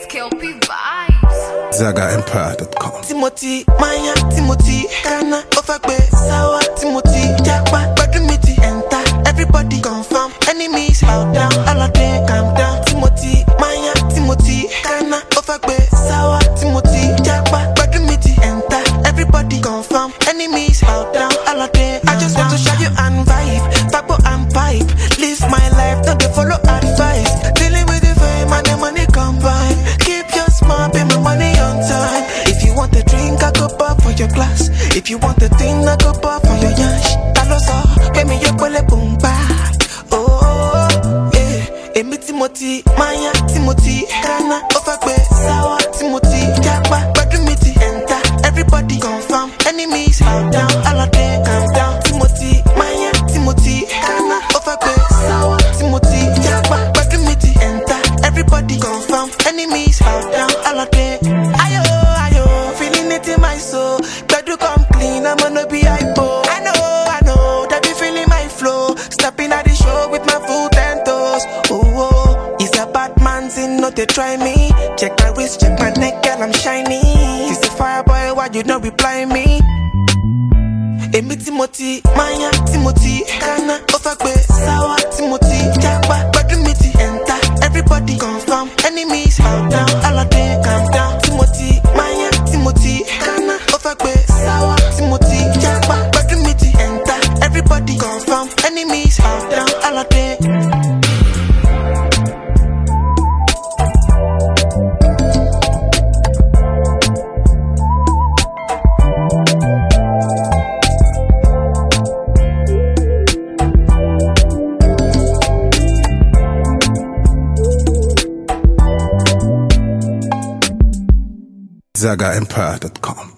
Kelpie vibes. ZagaEmpire.com. Timothy, Maya, Timothy, Ghana, Ofagbe, Sawa, Timothy, Jackpa, Badumiti, enter. Everybody confirm, enemies bow down, all of them calm down. Timothy, Maya, Timothy, Ghana, Ofagbe, Sawa, Timothy, Jackpa, Badumiti, enter. Everybody confirm, enemies bow down, all of them. I just want to show you and vibe, Fagbo and pipe. Live my life, don't they follow advice. Dealing with the fame and the money combine. Keep your smart, pay my money on time. If you want a drink, I go bar for your glass. If you want a thing, I go bar for your yash. Talosa, pay me your pole boom ba. Oh, yeah. Emi Timothy, Maya, Timothy, Ghana, Ofagbe, Sawa, Timothy, Jackpa, Badumiti, enter. Everybody confirm, enemies bow down, all of them calm down. Timothy, Maya, Timothy, Ghana, Ofagbe, Sawa, Timothy, Jackpa, Badumiti, enter. Everybody confirm, enemies bow down, all of them. Ayo, ayo, feeling it in my soul. Better come clean, I'm gonna be hypo. I know, that be feeling my flow. Stepping at the show with my foot and toes. Oh, it's a bad man's in, no they try me. Check my wrist, check my neck, girl, I'm shiny. It's a fire boy, why you not reply me? Emi Timothy, Maya, Timothy, Ghana, Ofagbe, Sawa, Timothy, Jackpa, Badumiti, enter. Everybody confirm, enemies bow down, all of them calm down. Timothy, Maya, Timothy, Ghana, Ofagbe, Sawa, Timothy, Jackpa, Badumiti, enter. Everybody confirm, enemies bow down, all of them. ZagaEmpire.com.